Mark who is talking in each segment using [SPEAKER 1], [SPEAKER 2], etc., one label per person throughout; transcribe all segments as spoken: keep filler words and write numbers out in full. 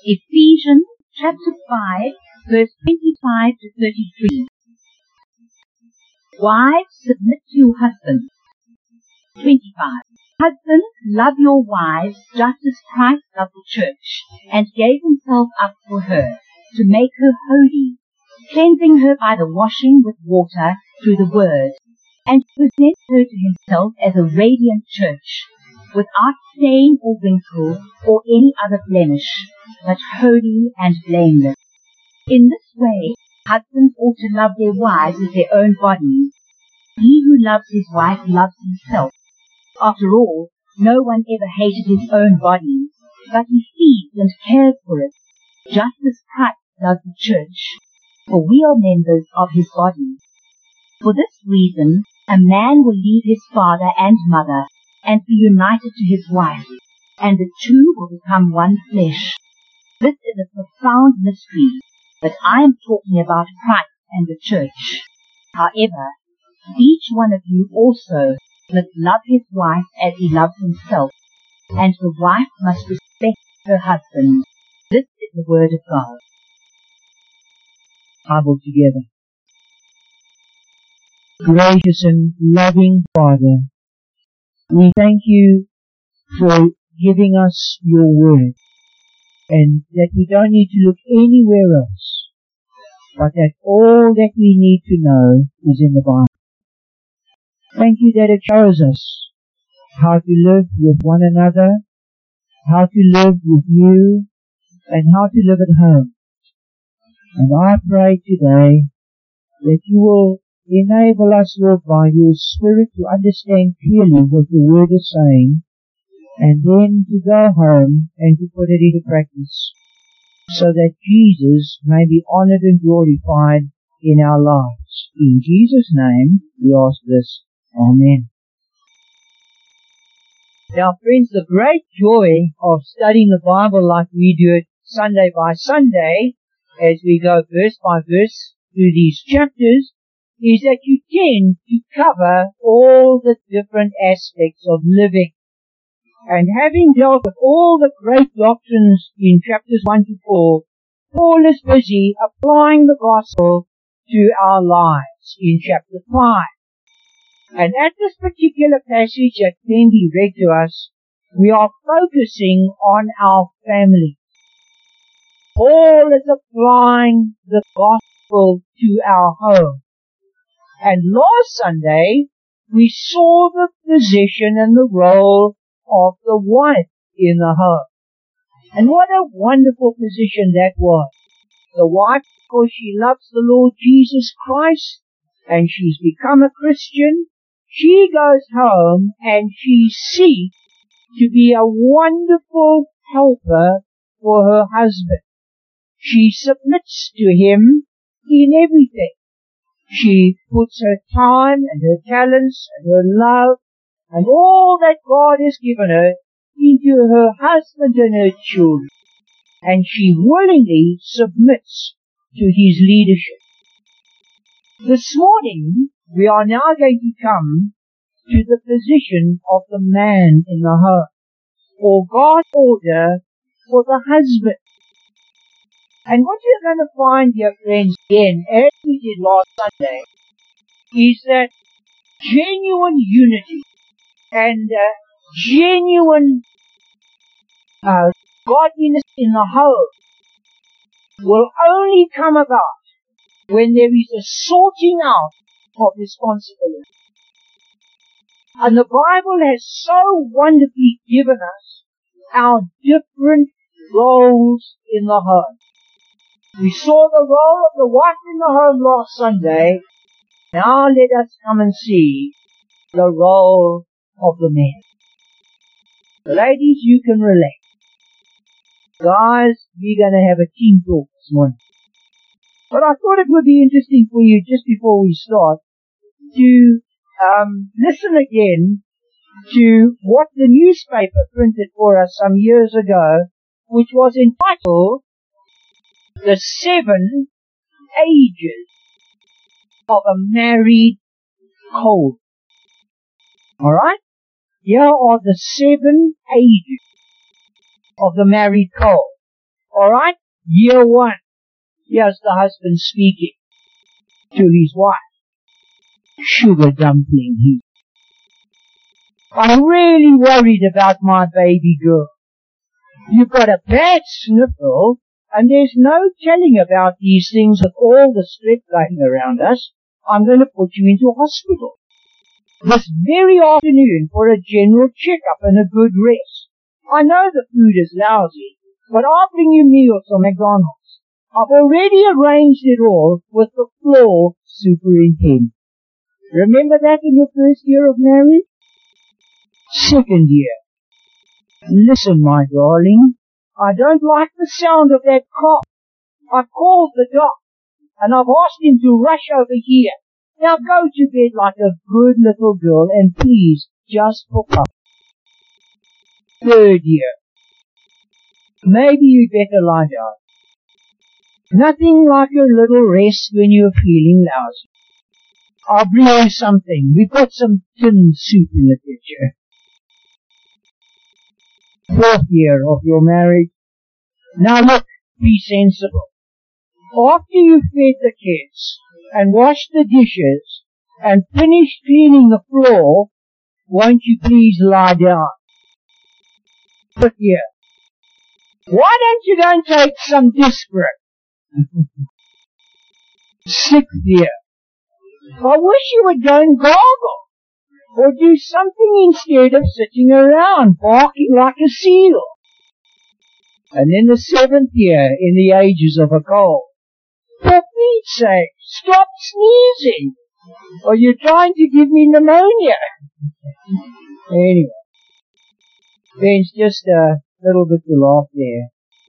[SPEAKER 1] Ephesians chapter five, verse twenty-five to thirty-three. Wives, submit to your husbands. twenty-five. Husbands, love your wives just as Christ loved the church and gave himself up for her, to make her holy, cleansing her by the washing with water through the word, and to present her to himself as a radiant church, without stain or wrinkle or any other blemish, but holy and blameless. In this way, husbands ought to love their wives as their own bodies. He who loves his wife loves himself. After all, no one ever hated his own body, but he feeds and cares for it, just as Christ loves the church, for we are members of his body. For this reason, a man will leave his father and mother, and be united to his wife, and the two will become one flesh. This is a profound mystery, but I am talking about Christ and the church. However, each one of you also must love his wife as he loves himself, and the wife must respect her husband. This is the word of God.
[SPEAKER 2] Bible together. Gracious and loving Father, we thank you for giving us your word, and that we don't need to look anywhere else, but that all that we need to know is in the Bible. Thank you that it shows us how to live with one another, how to live with you, and how to live at home. And I pray today that you will enable us, Lord, by your Spirit to understand clearly what the Word is saying, and then to go home and to put it into practice, so that Jesus may be honored and glorified in our lives. In Jesus' name we ask this. Amen. Now friends, the great joy of studying the Bible like we do it Sunday by Sunday, as we go verse by verse through these chapters, is that you tend to cover all the different aspects of living. And having dealt with all the great doctrines in chapters one to four, Paul is busy applying the gospel to our lives in chapter five. And at this particular passage that can be read to us, we are focusing on our family. Paul is applying the gospel to our home. And last Sunday, we saw the position and the role of the wife in the home. And what a wonderful position that was. The wife, because she loves the Lord Jesus Christ, and she's become a Christian, she goes home and she seeks to be a wonderful helper for her husband. She submits to him in everything. She puts her time and her talents and her love and all that God has given her into her husband and her children. And she willingly submits to his leadership. This morning, we are now going to come to the position of the man in the home, or God's order for the husband. And what you're going to find here, friends, again, as we did last Sunday, is that genuine unity and uh, genuine uh, godliness in the home will only come about when there is a sorting out of responsibility. And the Bible has so wonderfully given us our different roles in the home. We saw the role of the wife in the home last Sunday. Now let us come and see the role of the man. Ladies, you can relax. Guys, we're going to have a team talk this morning. But I thought it would be interesting for you, just before we start, to um, listen again to what the newspaper printed for us some years ago, which was entitled The Seven Ages of a Married Couple. Alright? Here are the seven ages of the married couple. Alright? Year one. Here's the husband speaking to his wife. Sugar dumpling he. I'm really worried about my baby girl. You've got a bad sniffle, and there's no telling about these things with all the stress going around us. I'm going to put you into hospital this very afternoon for a general checkup and a good rest. I know the food is lousy, but I'll bring you meals from McDonald's. I've already arranged it all with the floor superintendent. Remember that in your first year of marriage? Second year. Listen, my darling, I don't like the sound of that cough. I've called the doc, and I've asked him to rush over here. Now go to bed like a good little girl, and please, just for fun. Third year. Maybe you'd better lie down. Nothing like a little rest when you're feeling lousy. I'll bring you something. We've got some tin soup in the kitchen. Fourth year of your marriage. Now look, be sensible. After you've fed the kids, and washed the dishes, and finished cleaning the floor, won't you please lie down? Fifth year. Why don't you go and take some Disprin? Sixth year. I wish you would go and gargle, or do something instead of sitting around barking like a seal. And then the seventh year in the ages of a cold. For Pete's sake, stop sneezing, or you're trying to give me pneumonia. Anyway, there's just a little bit to laugh there.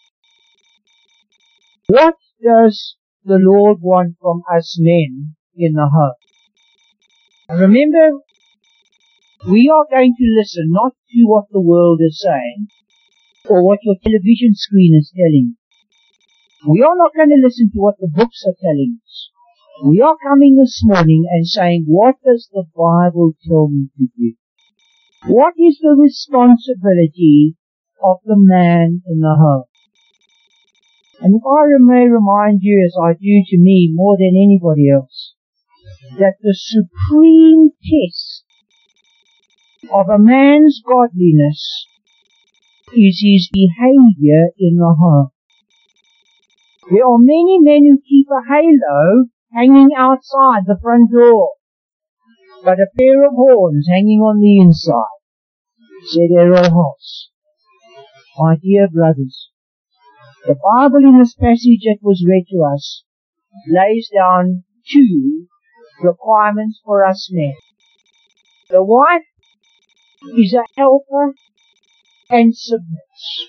[SPEAKER 2] What does the Lord want from us men in the home? And remember, we are going to listen not to what the world is saying, or what your television screen is telling you. We are not going to listen to what the books are telling us. We are coming this morning and saying, what does the Bible tell me to do? What is the responsibility of the man in the home? And if I may remind you, as I do to me more than anybody else, that the supreme test of a man's godliness is his behavior in the home. There are many men who keep a halo hanging outside the front door, but a pair of horns hanging on the inside. Said Errol Hoss. My dear brothers, the Bible in this passage that was read to us lays down two requirements for us men. The wife is a helper and submits.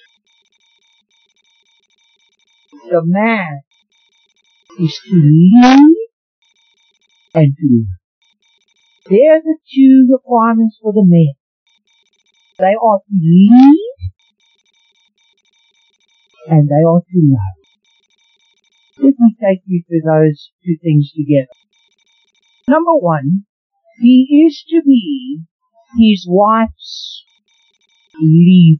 [SPEAKER 2] The man is to lead and to love. They are the two requirements for the men. They are to lead and they are to love. Let me take you through those two things together. Number one, he is to be his wife's leader.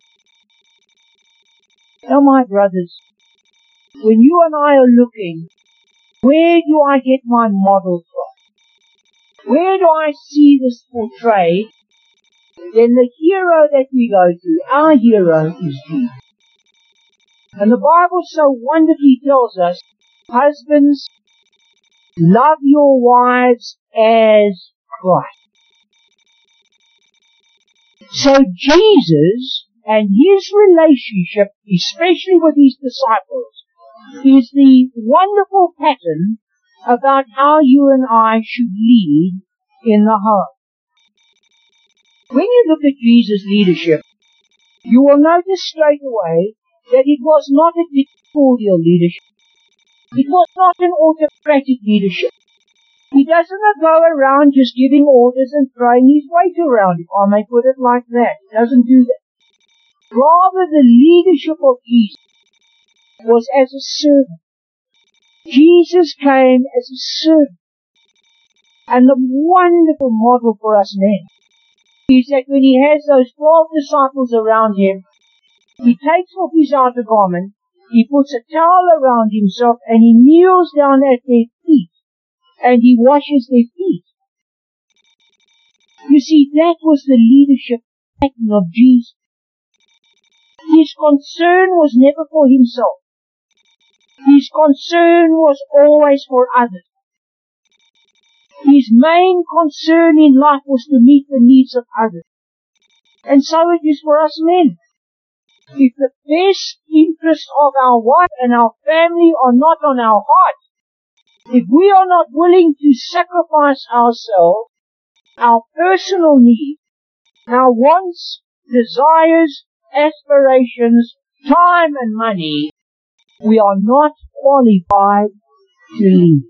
[SPEAKER 2] Now, my brothers, when you and I are looking, where do I get my model from? Where do I see this portrayed? Then the hero that we go to, our hero is Jesus. And the Bible so wonderfully tells us, husbands, love your wives as Christ. So Jesus and his relationship, especially with his disciples, is the wonderful pattern about how you and I should lead in the home. When you look at Jesus' leadership, you will notice straight away that it was not a dictatorial leadership. It was not an autocratic leadership. He doesn't go around just giving orders and throwing his weight around, if I may put it like that. He doesn't do that. Rather, the leadership of Jesus was as a servant. Jesus came as a servant. And the wonderful model for us men is that when he has those twelve disciples around him, he takes off his outer garment, He puts a towel around himself and he kneels down at their feet and he washes their feet. You see, that was the leadership pattern of Jesus. His concern was never for himself. His concern was always for others. His main concern in life was to meet the needs of others. And so it is for us men. If the best interests of our wife and our family are not on our heart, if we are not willing to sacrifice ourselves, our personal needs, our wants, desires, aspirations, time and money, we are not qualified to lead.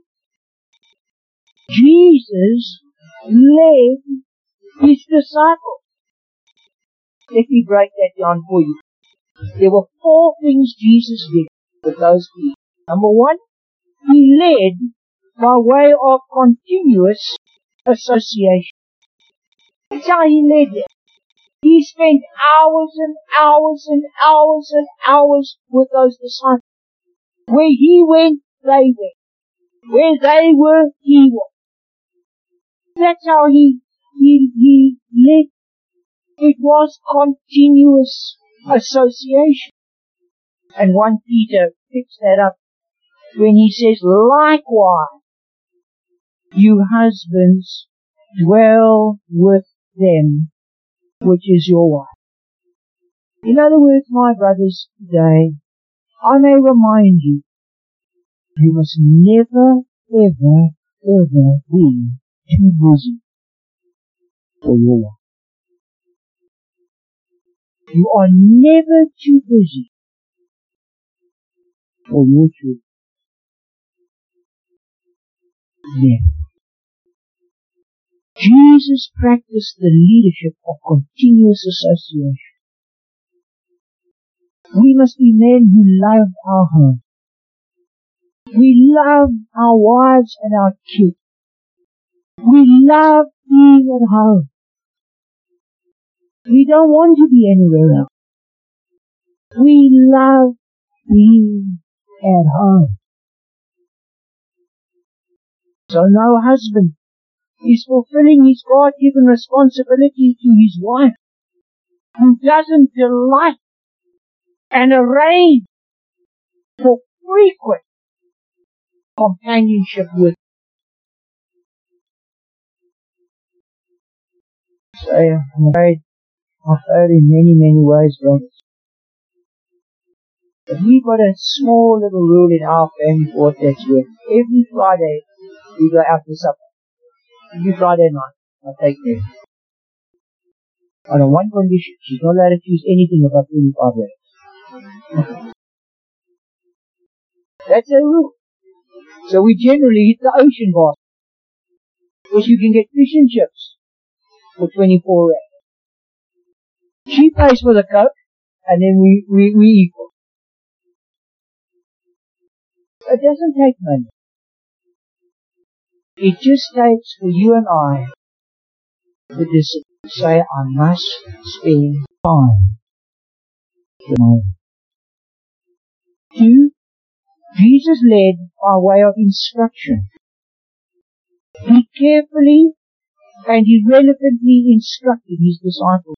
[SPEAKER 2] Jesus led his disciples. Let me break that down for you. There were four things Jesus did with those people. Number one, he led by way of continuous association. That's how he led them. He spent hours and hours and hours and hours with those disciples. Where he went, they went. Where they were, he was. That's how he, he, he led. It was continuous association. And one Peter picks that up when he says, likewise, you husbands dwell with them, which is your wife. In other words, my brothers, today, I may remind you, you must never, ever, ever be too busy for your wife. You are never too busy for your children. Never. Jesus practiced the leadership of continuous association. We must be men who love our home. We love our wives and our kids. We love being at home. We don't want to be anywhere else. We love being at home. So no husband is fulfilling his God-given responsibility to his wife who doesn't delight and arrange for frequent companionship with. So I'm afraid I failed in many, many ways, brothers. But we've got a small little rule in our family for what that's worth. Every Friday we go out to supper. Every Friday night I take her. On one condition, she's not allowed to choose anything above twenty-five dollars. That's a rule. So we generally hit the ocean bar, because you can get fish and chips for twenty-four rand. She pays for the Coke, and then we, we, we equal. It doesn't take money. It just takes for you and I the discipline to say, I must spend time with my wife. Two, Jesus led by way of instruction. He carefully and irrelevantly instructed his disciples.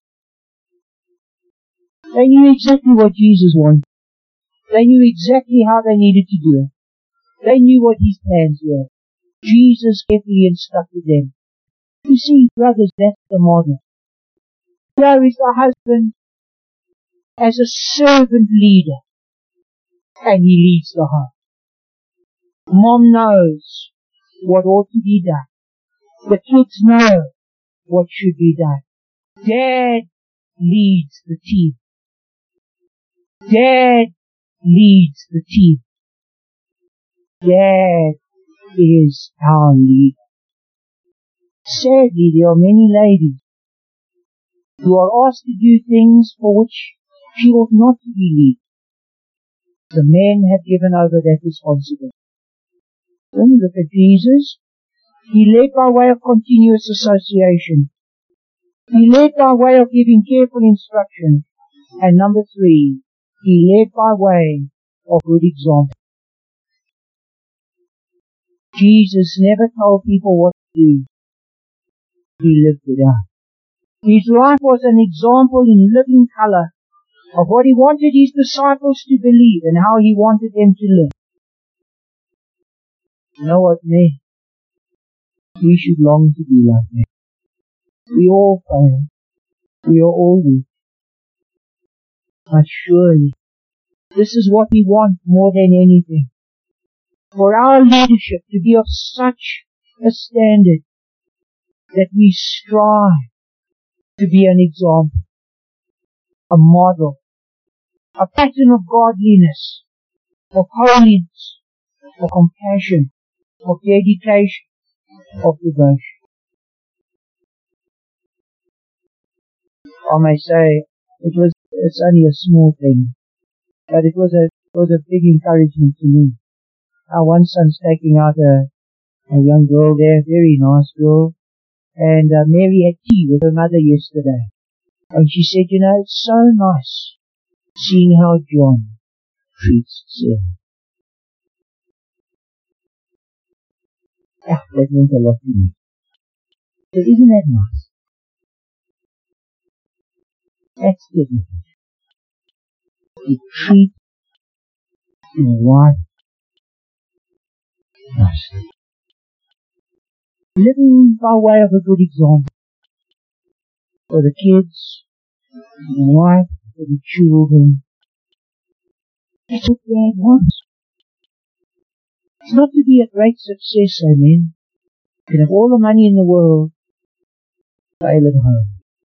[SPEAKER 2] They knew exactly what Jesus wanted. They knew exactly how they needed to do it. They knew what his plans were. Jesus carefully instructed them. You see, brothers, that's the model. There is the husband as a servant leader, and he leads the home. Mom knows what ought to be done. The kids know what should be done. Dad leads the team. Dad leads the team. Dad is our leader. Sadly, there are many ladies who are asked to do things for which she ought not to be leading. The men have given over that responsibility. When you look at Jesus, he led by way of continuous association. He led by way of giving careful instruction. And number three, he led by way of good example. Jesus never told people what to do. He lived it out. His life was an example in living color of what he wanted his disciples to believe and how he wanted them to live. You know what, man? We should long to be like that. We all fail. We are all weak. But surely, this is what we want more than anything. For our leadership to be of such a standard that we strive to be an example, a model, a pattern of godliness, of holiness, of compassion, of dedication, of devotion. I may say it was it's only a small thing, but it was a it was a big encouragement to me. Our one son's taking out a a young girl there, very nice girl, and uh, Mary had tea with her mother yesterday, and she said, you know, it's so nice seeing how John treats Sarah. Ah, that meant a lot to me. So isn't that nice? That's dignity. To treat your wife nicely. Living by way of a good example for the kids, for the wife, for the children. That's what God wants. It's not to be a great success, amen. You can have all the money in the world, fail at home.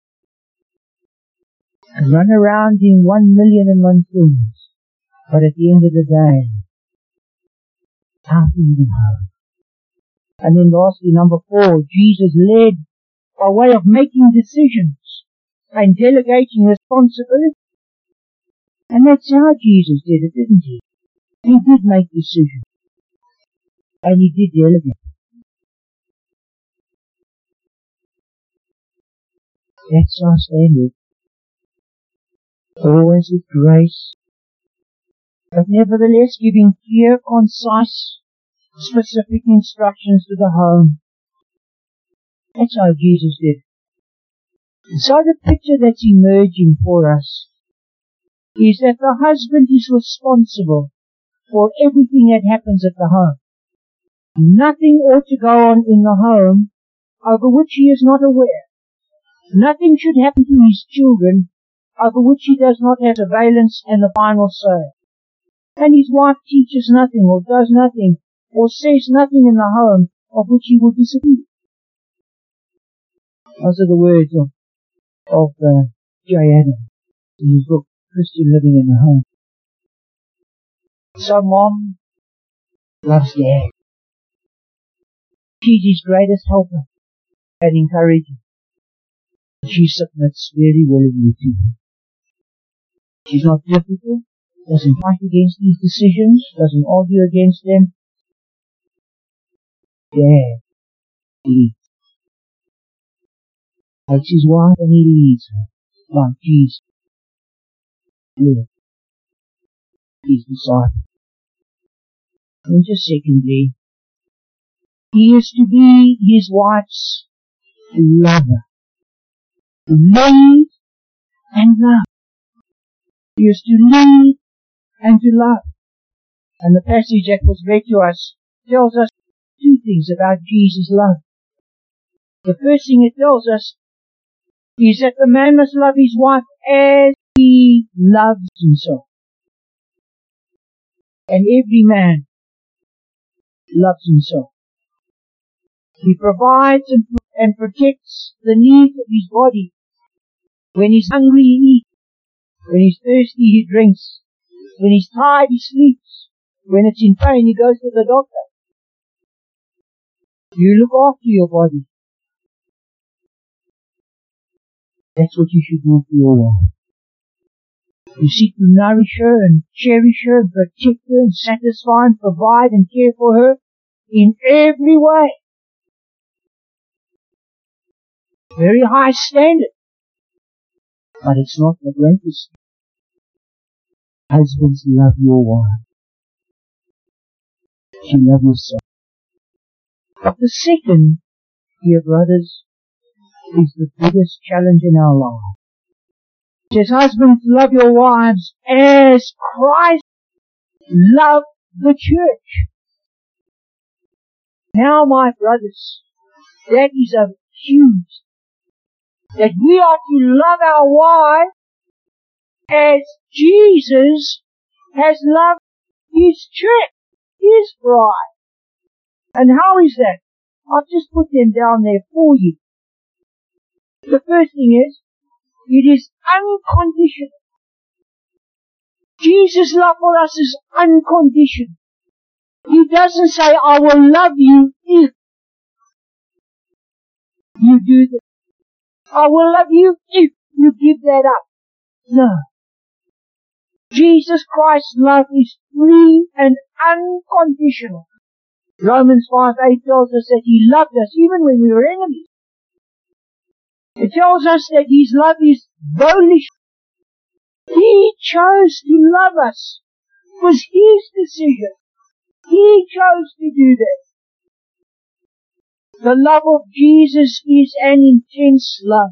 [SPEAKER 2] And run around doing one million and one things. But at the end of the day, nothing at home. And then lastly, number four, Jesus led by way of making decisions and delegating responsibility. And that's how Jesus did it, didn't he? He did make decisions. And he did delegate. That's our standard. Always with grace, but nevertheless giving clear, concise, specific instructions to the home. That's how Jesus did. And so the picture that's emerging for us is that the husband is responsible for everything that happens at the home. Nothing ought to go on in the home over which he is not aware. Nothing should happen to his children over which he does not have surveillance and the final say. And his wife teaches nothing or does nothing or says nothing in the home of which he will disagree. Those are the words of, of uh, J. Adams in his book, Christian Living in the Home. So mom loves dad. She's his greatest helper and encourager. She submits very willingly to him. She's not difficult, doesn't fight against these decisions, doesn't argue against them. Dad leads. Takes his wife and he leads her, like Jesus. With his disciple. And just secondly, he is to be his wife's lover. Lead and love. He is to lead and to love. And the passage that was read to us tells us two things about Jesus' love. The first thing it tells us is that the man must love his wife as he loves himself. And every man loves himself. He provides and, and protects the needs of his body. When he's hungry, he eats. When he's thirsty, he drinks. When he's tired, he sleeps. When it's in pain, he goes to the doctor. You look after your body. That's what you should do for your wife. You seek to nourish her and cherish her and protect her and satisfy and provide and care for her in every way. Very high standard. But it's not the greatest. Husbands, love your wife you love yourself. But the second, dear brothers, is the biggest challenge in our lives. It says, husbands, love your wives as Christ loved the church. Now, my brothers, that is a huge, that we are to love our wives as Jesus has loved His church, His bride. And how is that? I've just put them down there for you. The first thing is, it is unconditional. Jesus' love for us is unconditional. He doesn't say, I will love you if you do this. I will love you if you give that up. No. Jesus Christ's love is free and unconditional. Romans five eight tells us that He loved us even when we were enemies. It tells us that His love is volitional. He chose to love us. It was His decision. He chose to do that. The love of Jesus is an intense love.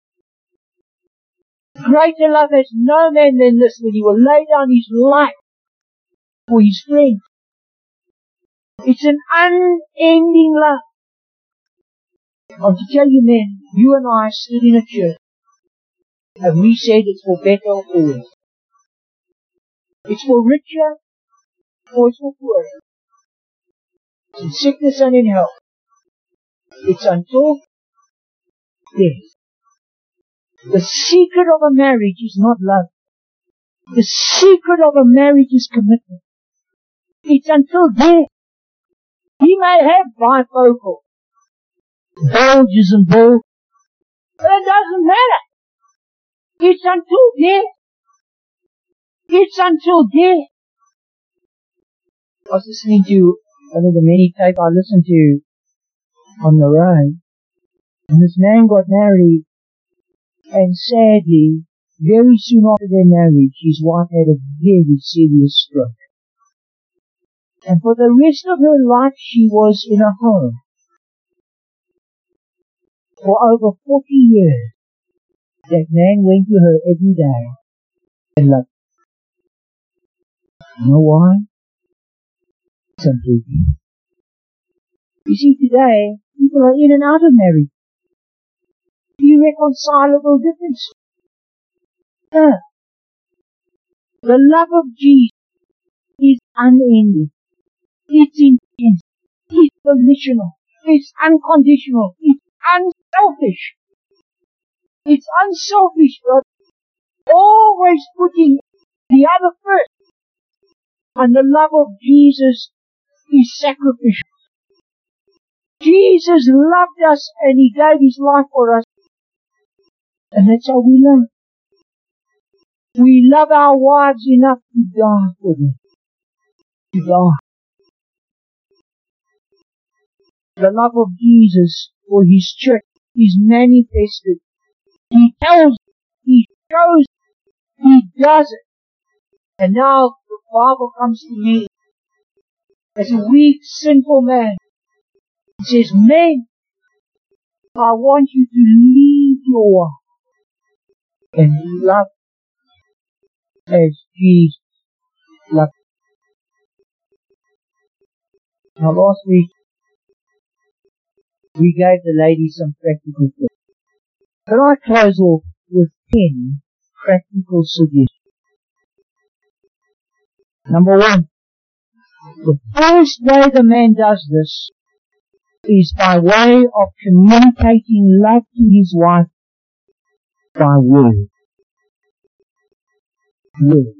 [SPEAKER 2] Greater love has no man than this, that He will lay down His life for His friends. It's an unending love. I'll tell you, men, you and I stood in a church, and we said it's for better or for worse. It's for richer, or it's for poorer. It's in sickness and in health. It's until death. The secret of a marriage is not love. The secret of a marriage is commitment. It's until death. He may have bifocal bulges and balls, but it doesn't matter. It's until death. It's until death. I was listening to one of the many tapes I listened to on the road, and this man got married, and sadly, very soon after their marriage, his wife had a very serious stroke. And for the rest of her life, she was in a home. For over forty years, that man went to her every day and loved her. You know why? Simply. You see, today, people are in and out of marriage. Irreconcilable difference. No. The love of Jesus is unending. It's intense. It's volitional. It's unconditional. It's unselfish. It's unselfish, brother. Always putting the other first. And the love of Jesus is sacrificial. Jesus loved us and He gave His life for us. And that's how we love. We love our wives enough to die for them. To die. The love of Jesus for His church is manifested. He tells, He shows, He does it. And now the Bible comes to me as a weak, sinful man. It says, men, I want you to leave your wife and love as Jesus loved. Now last week, we gave the ladies some practical tips. But I close off with ten practical suggestions. Number one, the first way the man does this is by way of communicating love to his wife by word. Words.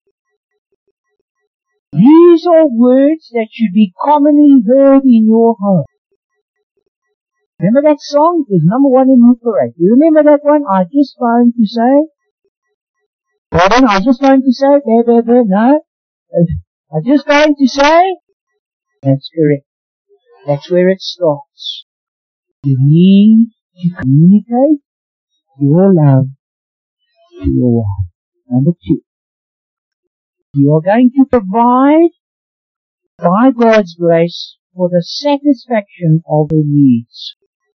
[SPEAKER 2] These are words that should be commonly heard in your home. Remember that song? It was number one in Hit Parade. You remember that one? I just phoned to say. Pardon? I just phoned to say. Bear, bear, bear. No. I just phoned to say. That's correct. That's where it starts. You need to communicate your love to your wife. Number two. You are going to provide by God's grace for the satisfaction of her needs.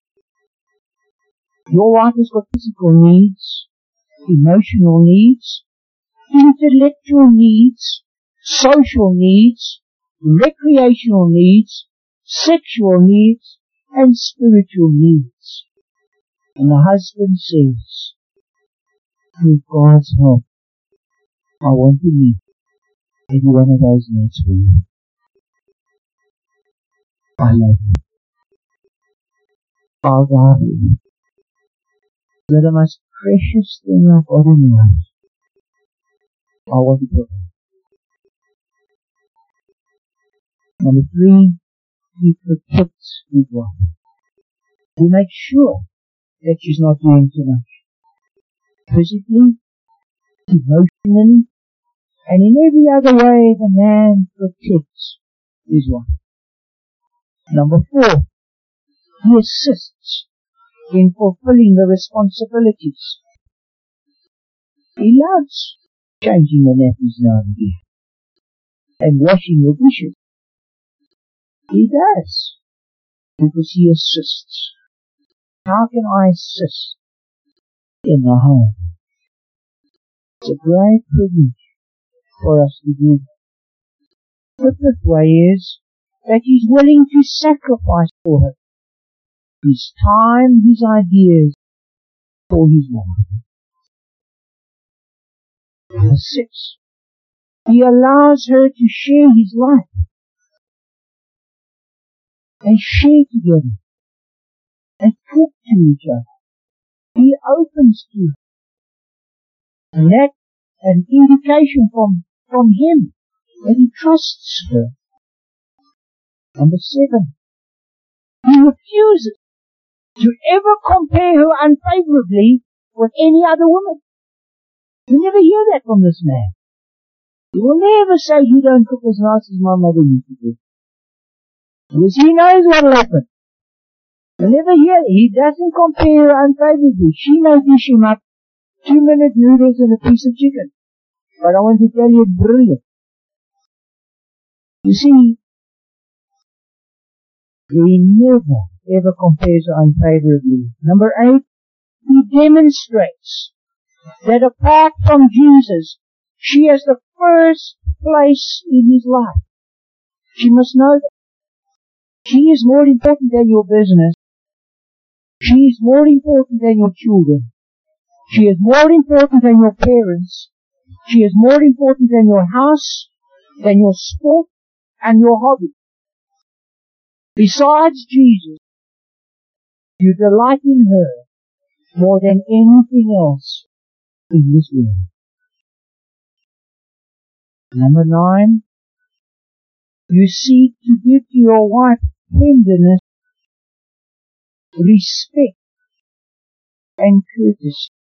[SPEAKER 2] Your wife has got physical needs, emotional needs, intellectual needs, social needs, recreational needs, sexual needs, and spiritual needs. And the husband says, with God's help, I want to meet every one of those needs for you. I love you. I'll die for you. You're the most precious thing I've got in life. I want to provide. Number three, he protects his wife. He makes sure that she's not doing too much. Physically, emotionally, and in every other way the man protects his wife. Number four, he assists in fulfilling the responsibilities. He loves changing the nappies now and again and washing the dishes. He does, because he assists. How can I assist in the home? It's a great privilege for us to do. The fifth way is that he's willing to sacrifice for her. His time, his ideas, for his wife. Number six, he allows her to share his life. They share together. They talk to each other. He opens to her. And that's an indication from, from him that he trusts her. Number seven, he refuses to ever compare her unfavorably with any other woman. You never hear that from this man. He will never say, you don't cook as nice as my mother used to do. Because he knows what will happen. You'll never hear it. He doesn't compare her unfavorably. She may dish him up two-minute noodles and a piece of chicken. But I want to tell you, it's brilliant. You see, he never ever compares her unfavorably. Number eight, he demonstrates that apart from Jesus, she has the first place in his life. She must know that. She is more important than your business. She is more important than your children. She is more important than your parents. She is more important than your house, than your sport, and your hobby. Besides Jesus, you delight in her more than anything else in this world. Number nine, you seek to give to your wife tenderness, respect, and courtesy.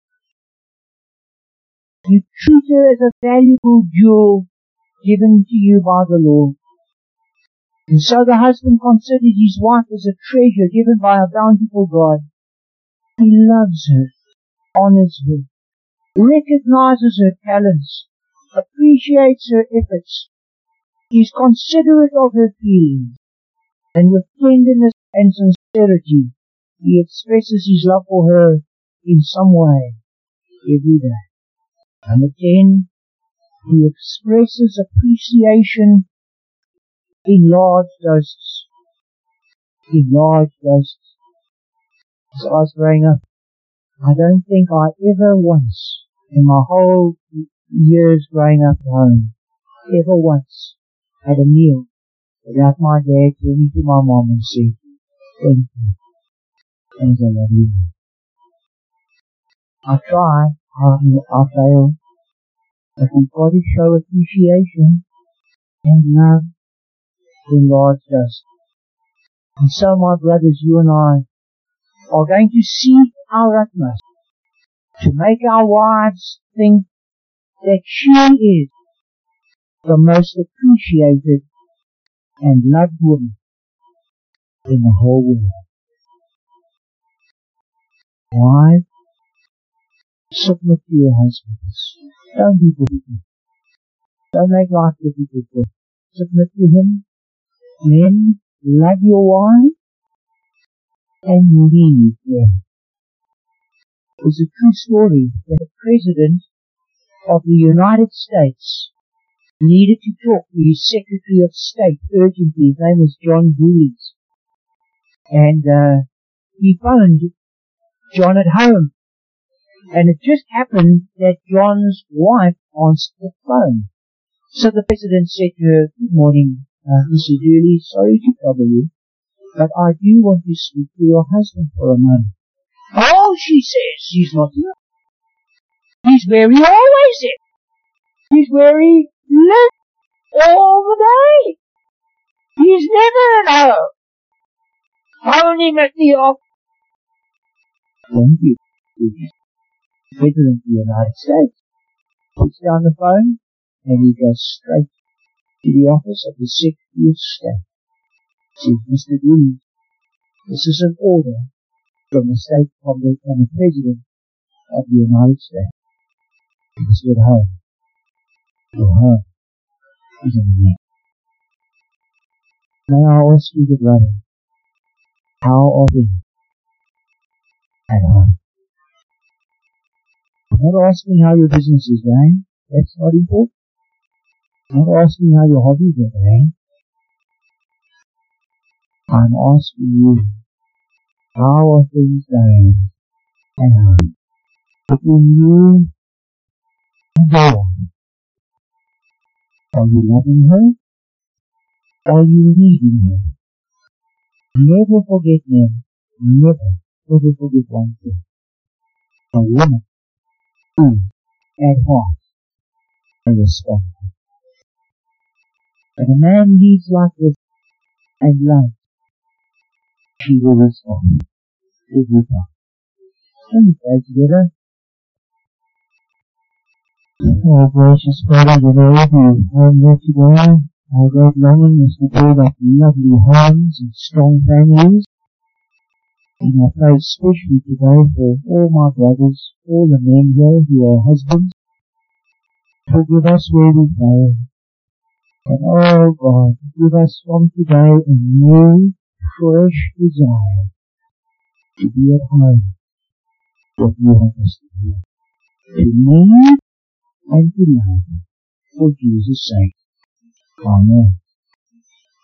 [SPEAKER 2] You treat her as a valuable jewel given to you by the Lord. And so the husband considered his wife as a treasure given by a bountiful God. He loves her, honors her, recognizes her talents, appreciates her efforts, is considerate of her feelings, and with tenderness and sincerity, he expresses his love for her in some way every day. Number ten, he expresses appreciation in large doses. In large doses. As I was growing up, I don't think I ever once, in my whole years growing up at home, ever once had a meal without my dad turning to my mom and saying, thank you, and I love you. I try, I, I fail, but we've got to show appreciation and love in large doses. And so, my brothers, you and I are going to seek our utmost to make our wives think that she is the most appreciated and loved woman in the whole world. Wives, submit to your husbands. Don't be difficult. Don't make life difficult for him. Submit to him Men, love your wife and leave them. It was a true story that the President of the United States needed to talk to his Secretary of State urgently. His name was John Dewey. And uh, he phoned John at home. And it just happened that John's wife answered the phone. So the President said to her, "Good morning, uh, Missus Dooley, sorry to trouble you, but I do want to speak to your husband for a moment." "Oh," she says, "he's not here. He's where he always is. He's where he lives all the day. He's never at home. Phone him at the office." Thank you. The President of the United States puts down the phone and he goes straight to the office of the Secretary of State. Says, "Mister Dooley, this is an order from the State Public and the President of the United States. He's at home. Your home is in the air. May I ask you, the brother, how are things at home?" I'm not asking how your business is going. That's not important. I'm not asking how your hobbies are going. I'm asking you, how are things going at home? Between you and your wife. Are you loving her? Are you leading her? Never forget, men. Never, ever forget one thing. A woman is at heart a responsible. But a man leads like this and loves. She will respond every time. Let me pray together. Oh, gracious Father, we love you. Oh, Lord, today, our great longing is to build up lovely homes and strong families. And I pray especially today for all my brothers, all the men here who are husbands. Forgive us where we fail. And oh God, give us from today a new, fresh desire to be at home with you want us to be. To lead and to love for Jesus' sake. Amen.